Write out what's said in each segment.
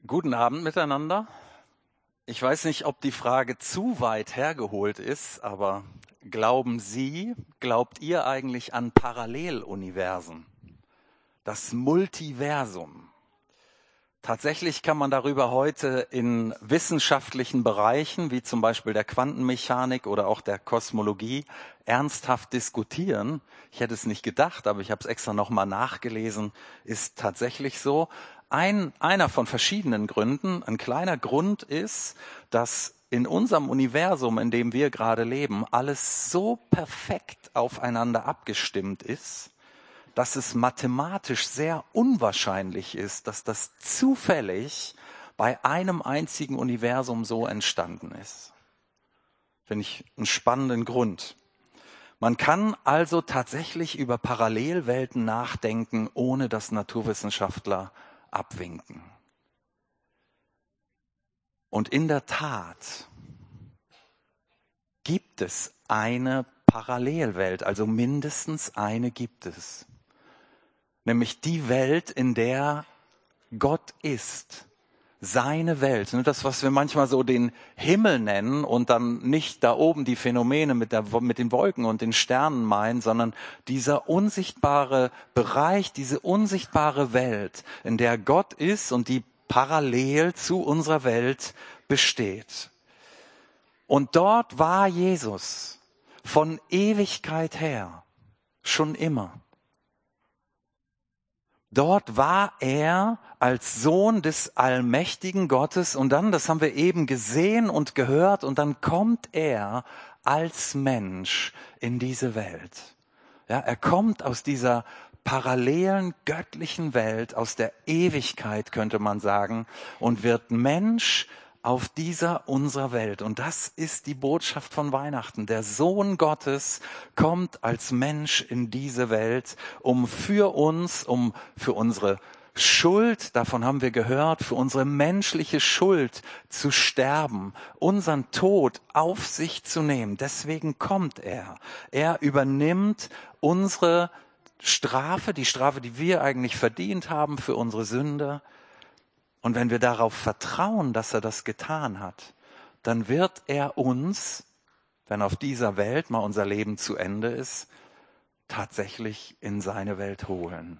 Guten Abend miteinander. Ich weiß nicht, ob die Frage zu weit hergeholt ist, aber glaubt ihr eigentlich an Paralleluniversen? Das Multiversum. Tatsächlich kann man darüber heute in wissenschaftlichen Bereichen, wie zum Beispiel der Quantenmechanik oder auch der Kosmologie, ernsthaft diskutieren. Ich hätte es nicht gedacht, aber ich habe es extra nochmal nachgelesen, ist tatsächlich so. Einer von verschiedenen Gründen, ein kleiner Grund ist, dass in unserem Universum, in dem wir gerade leben, alles so perfekt aufeinander abgestimmt ist, dass es mathematisch sehr unwahrscheinlich ist, dass das zufällig bei einem einzigen Universum so entstanden ist. Finde ich einen spannenden Grund. Man kann also tatsächlich über Parallelwelten nachdenken, ohne dass Naturwissenschaftler abwinken. Und in der Tat gibt es eine Parallelwelt, also mindestens eine gibt es. Nämlich die Welt, in der Gott ist. Seine Welt. Das, was wir manchmal so den Himmel nennen und dann nicht da oben die Phänomene mit den Wolken und den Sternen meinen, sondern dieser unsichtbare Bereich, diese unsichtbare Welt, in der Gott ist und die parallel zu unserer Welt besteht. Und dort war Jesus von Ewigkeit her, schon immer. Dort war er als Sohn des allmächtigen Gottes und dann, das haben wir eben gesehen und gehört, und dann kommt er als Mensch in diese Welt. Ja, er kommt aus dieser parallelen göttlichen Welt, aus der Ewigkeit könnte man sagen, und wird Mensch auf dieser unserer Welt. Und das ist die Botschaft von Weihnachten. Der Sohn Gottes kommt als Mensch in diese Welt, um für uns, um für unsere Schuld, davon haben wir gehört, für unsere menschliche Schuld zu sterben, unseren Tod auf sich zu nehmen. Deswegen kommt er. Er übernimmt unsere Strafe, die Strafe, die wir eigentlich verdient haben für unsere Sünde. Und wenn wir darauf vertrauen, dass er das getan hat, dann wird er uns, wenn auf dieser Welt mal unser Leben zu Ende ist, tatsächlich in seine Welt holen.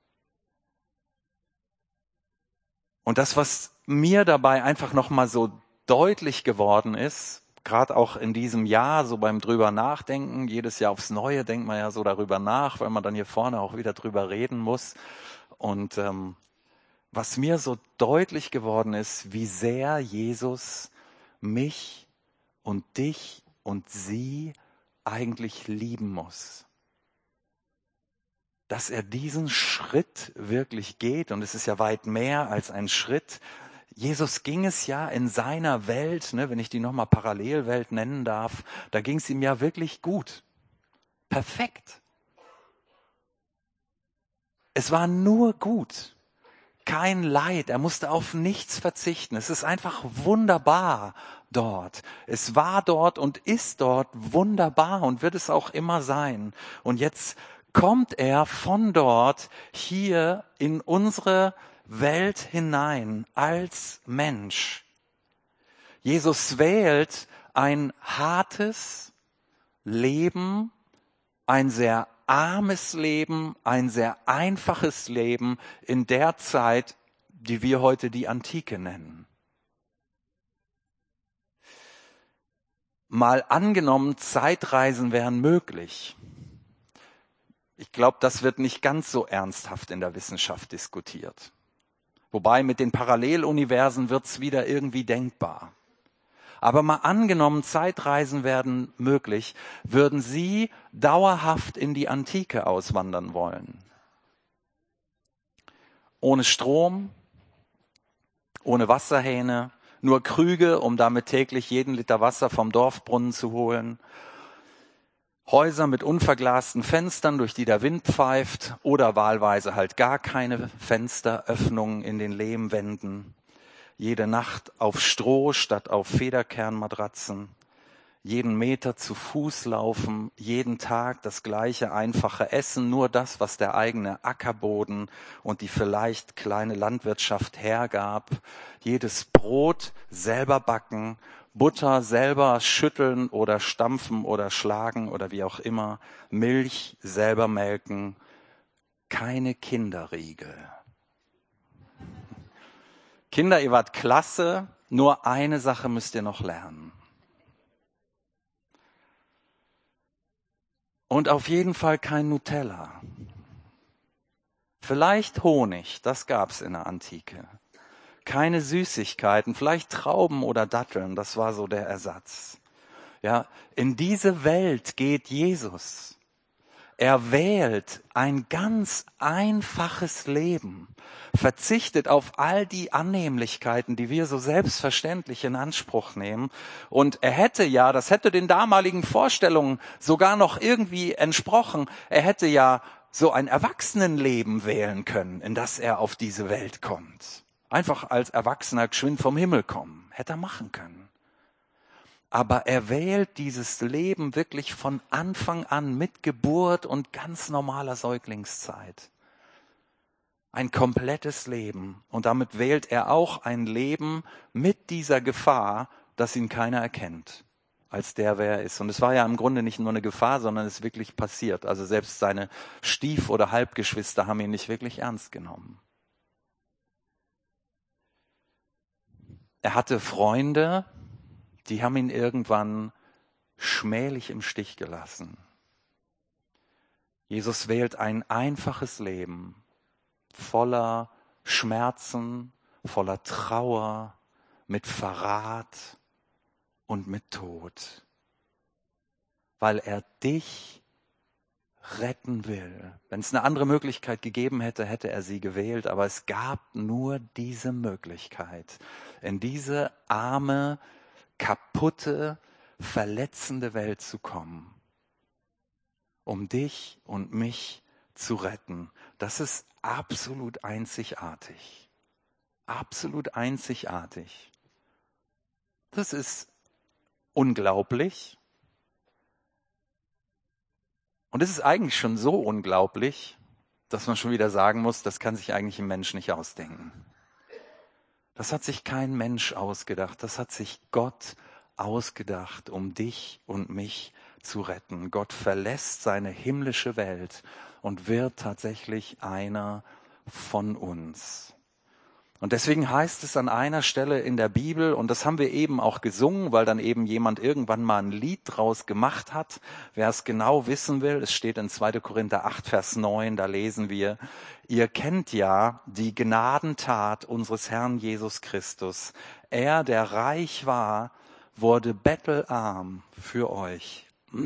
Und das, was mir dabei einfach nochmal so deutlich geworden ist, gerade auch in diesem Jahr, so beim drüber nachdenken, jedes Jahr aufs Neue denkt man ja so darüber nach, weil man dann hier vorne auch wieder drüber reden muss. Und was mir so deutlich geworden ist, wie sehr Jesus mich und dich und sie eigentlich lieben muss. Dass er diesen Schritt wirklich geht, und es ist ja weit mehr als ein Schritt. Jesus ging es ja in seiner Welt, wenn ich die nochmal Parallelwelt nennen darf, da ging es ihm ja wirklich gut. Perfekt. Es war nur gut. Kein Leid, er musste auf nichts verzichten. Es ist einfach wunderbar dort. Es war dort und ist dort wunderbar und wird es auch immer sein. Und jetzt kommt er von dort hier in unsere Welt hinein als Mensch. Jesus wählt ein hartes Leben, ein sehr armes Leben, ein sehr einfaches Leben in der Zeit, die wir heute die Antike nennen. Mal angenommen, Zeitreisen wären möglich. Ich glaube, das wird nicht ganz so ernsthaft in der Wissenschaft diskutiert. Wobei mit den Paralleluniversen wird es wieder irgendwie denkbar. Aber mal angenommen, Zeitreisen werden möglich, würden Sie dauerhaft in die Antike auswandern wollen? Ohne Strom, ohne Wasserhähne, nur Krüge, um damit täglich jeden Liter Wasser vom Dorfbrunnen zu holen, Häuser mit unverglasten Fenstern, durch die der Wind pfeift, oder wahlweise halt gar keine Fensteröffnungen in den Lehmwänden. Jede Nacht auf Stroh statt auf Federkernmatratzen. jeden Meter zu Fuß laufen, jeden Tag das gleiche einfache Essen, nur das, was der eigene Ackerboden und die vielleicht kleine Landwirtschaft hergab, jedes Brot selber backen, Butter selber schütteln oder stampfen oder schlagen oder wie auch immer, Milch selber melken, keine Kinderriegel. Kinder, ihr wart klasse, nur eine Sache müsst ihr noch lernen. Und auf jeden Fall kein Nutella. Vielleicht Honig, das gab's in der Antike. Keine Süßigkeiten, vielleicht Trauben oder Datteln, das war so der Ersatz. Ja, in diese Welt geht Jesus. Er wählt ein ganz einfaches Leben, verzichtet auf all die Annehmlichkeiten, die wir so selbstverständlich in Anspruch nehmen. Und er hätte ja, das hätte den damaligen Vorstellungen sogar noch irgendwie entsprochen, er hätte ja so ein Erwachsenenleben wählen können, in das er auf diese Welt kommt. Einfach als Erwachsener geschwind vom Himmel kommen, hätte er machen können. Aber er wählt dieses Leben wirklich von Anfang an mit Geburt und ganz normaler Säuglingszeit. Ein komplettes Leben. Und damit wählt er auch ein Leben mit dieser Gefahr, dass ihn keiner erkennt, als der, wer er ist. Und es war ja im Grunde nicht nur eine Gefahr, sondern es ist wirklich passiert. Also selbst seine Stief- oder Halbgeschwister haben ihn nicht wirklich ernst genommen. Er hatte Freunde, die haben ihn irgendwann schmählich im Stich gelassen. Jesus wählt ein einfaches Leben voller Schmerzen, voller Trauer, mit Verrat und mit Tod, weil er dich retten will. Wenn es eine andere Möglichkeit gegeben hätte, hätte er sie gewählt, aber es gab nur diese Möglichkeit, in diese arme, kaputte, verletzende Welt zu kommen, um dich und mich zu retten. Das ist absolut einzigartig. Absolut einzigartig. Das ist unglaublich. Und es ist eigentlich schon so unglaublich, dass man schon wieder sagen muss, das kann sich eigentlich ein Mensch nicht ausdenken. Das hat sich kein Mensch ausgedacht, das hat sich Gott ausgedacht, um dich und mich zu retten. Gott verlässt seine himmlische Welt und wird tatsächlich einer von uns. Und deswegen heißt es an einer Stelle in der Bibel, und das haben wir eben auch gesungen, weil dann eben jemand irgendwann mal ein Lied draus gemacht hat. Wer es genau wissen will, es steht in 2. Korinther 8, Vers 9, da lesen wir, ihr kennt ja die Gnadentat unseres Herrn Jesus Christus. Er, der reich war, wurde bettelarm für euch,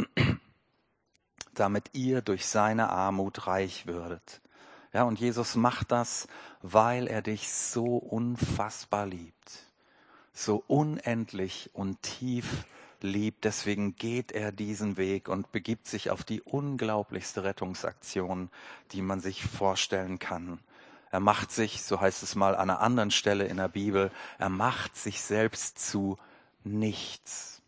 damit ihr durch seine Armut reich würdet. Ja, und Jesus macht das, weil er dich so unfassbar liebt, so unendlich und tief liebt. Deswegen geht er diesen Weg und begibt sich auf die unglaublichste Rettungsaktion, die man sich vorstellen kann. Er macht sich, so heißt es mal an einer anderen Stelle in der Bibel, er macht sich selbst zu nichts.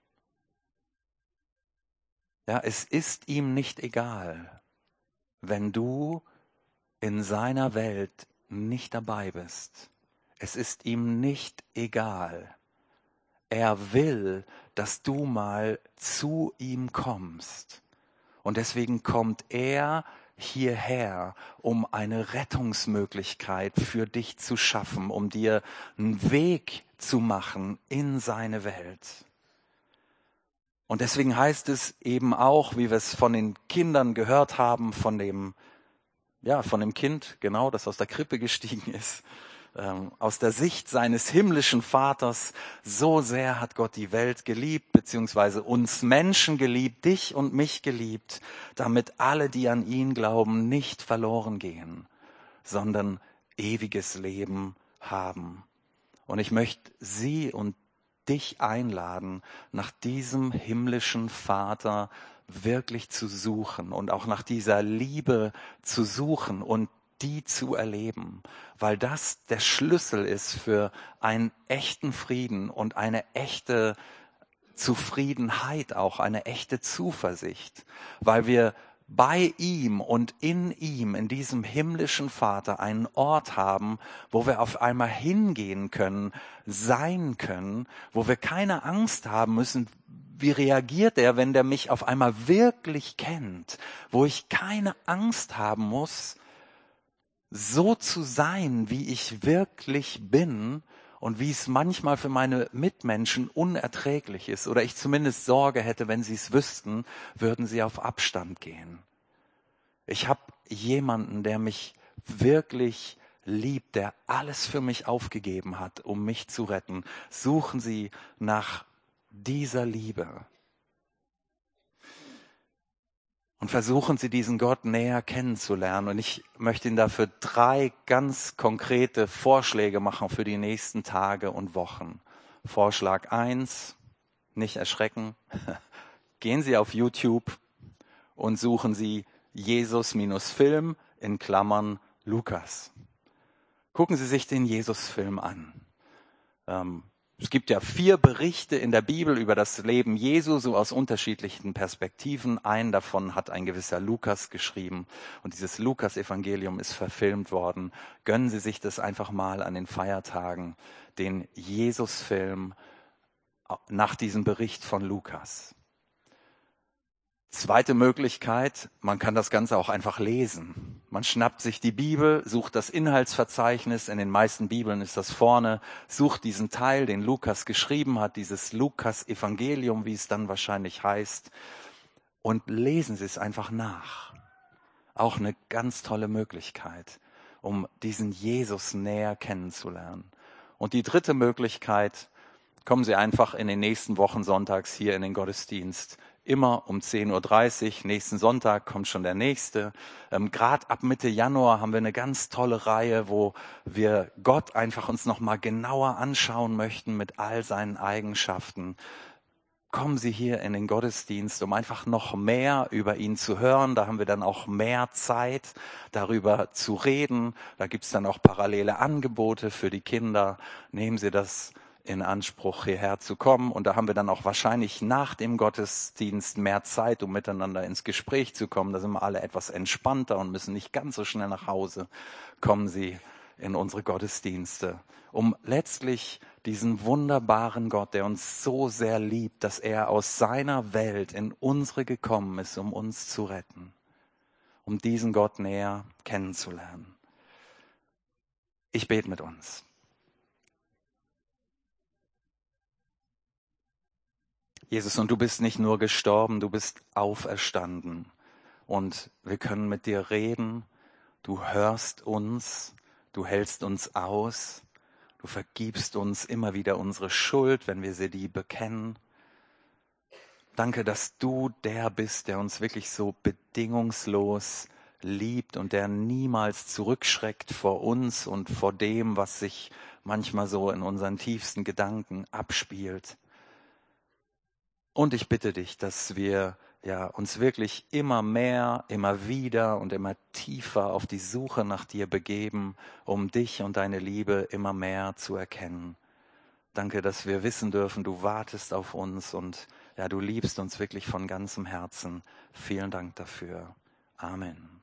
Ja, es ist ihm nicht egal, wenn du in seiner Welt nicht dabei bist. Es ist ihm nicht egal. Er will, dass du mal zu ihm kommst. Und deswegen kommt er hierher, um eine Rettungsmöglichkeit für dich zu schaffen, um dir einen Weg zu machen in seine Welt. Und deswegen heißt es eben auch, wie wir es von den Kindern gehört haben, von dem Kind, genau, das aus der Krippe gestiegen ist, aus der Sicht seines himmlischen Vaters, so sehr hat Gott die Welt geliebt, beziehungsweise uns Menschen geliebt, dich und mich geliebt, damit alle, die an ihn glauben, nicht verloren gehen, sondern ewiges Leben haben. Und ich möchte Sie und dich einladen, nach diesem himmlischen Vater wirklich zu suchen und auch nach dieser Liebe zu suchen und die zu erleben, weil das der Schlüssel ist für einen echten Frieden und eine echte Zufriedenheit auch, eine echte Zuversicht, weil wir bei ihm und in ihm, in diesem himmlischen Vater, einen Ort haben, wo wir auf einmal hingehen können, sein können, wo wir keine Angst haben müssen, wie reagiert er, wenn der mich auf einmal wirklich kennt, wo ich keine Angst haben muss, so zu sein, wie ich wirklich bin und wie es manchmal für meine Mitmenschen unerträglich ist oder ich zumindest Sorge hätte, wenn sie es wüssten, würden sie auf Abstand gehen. Ich habe jemanden, der mich wirklich liebt, der alles für mich aufgegeben hat, um mich zu retten. Suchen Sie nach dieser Liebe. Und versuchen Sie, diesen Gott näher kennenzulernen. Und ich möchte Ihnen dafür 3 ganz konkrete Vorschläge machen für die nächsten Tage und Wochen. Vorschlag 1, nicht erschrecken. Gehen Sie auf YouTube und suchen Sie Jesus-Film in Klammern Lukas. Gucken Sie sich den Jesus-Film an. Es gibt ja 4 Berichte in der Bibel über das Leben Jesu, so aus unterschiedlichen Perspektiven. Einen davon hat ein gewisser Lukas geschrieben und dieses Lukas-Evangelium ist verfilmt worden. Gönnen Sie sich das einfach mal an den Feiertagen, den Jesus-Film nach diesem Bericht von Lukas. Zweite Möglichkeit, man kann das Ganze auch einfach lesen. Man schnappt sich die Bibel, sucht das Inhaltsverzeichnis, in den meisten Bibeln ist das vorne, sucht diesen Teil, den Lukas geschrieben hat, dieses Lukas-Evangelium, wie es dann wahrscheinlich heißt, und lesen Sie es einfach nach. Auch eine ganz tolle Möglichkeit, um diesen Jesus näher kennenzulernen. Und die dritte Möglichkeit, kommen Sie einfach in den nächsten Wochen sonntags hier in den Gottesdienst. Immer um 10.30 Uhr, nächsten Sonntag kommt schon der nächste. Gerade ab Mitte Januar haben wir eine ganz tolle Reihe, wo wir Gott einfach uns nochmal genauer anschauen möchten mit all seinen Eigenschaften. Kommen Sie hier in den Gottesdienst, um einfach noch mehr über ihn zu hören. Da haben wir dann auch mehr Zeit, darüber zu reden. Da gibt's dann auch parallele Angebote für die Kinder. Nehmen Sie das in Anspruch, hierher zu kommen. Und da haben wir dann auch wahrscheinlich nach dem Gottesdienst mehr Zeit, um miteinander ins Gespräch zu kommen. Da sind wir alle etwas entspannter und müssen nicht ganz so schnell nach Hause. Kommen Sie in unsere Gottesdienste, um letztlich diesen wunderbaren Gott, der uns so sehr liebt, dass er aus seiner Welt in unsere gekommen ist, um uns zu retten, um diesen Gott näher kennenzulernen. Ich bete mit uns. Jesus, und du bist nicht nur gestorben, du bist auferstanden. Und wir können mit dir reden, du hörst uns, du hältst uns aus, du vergibst uns immer wieder unsere Schuld, wenn wir sie dir bekennen. Danke, dass du der bist, der uns wirklich so bedingungslos liebt und der niemals zurückschreckt vor uns und vor dem, was sich manchmal so in unseren tiefsten Gedanken abspielt. Und ich bitte dich, dass wir uns wirklich immer mehr, immer wieder und immer tiefer auf die Suche nach dir begeben, um dich und deine Liebe immer mehr zu erkennen. Danke, dass wir wissen dürfen, du wartest auf uns und du liebst uns wirklich von ganzem Herzen. Vielen Dank dafür. Amen.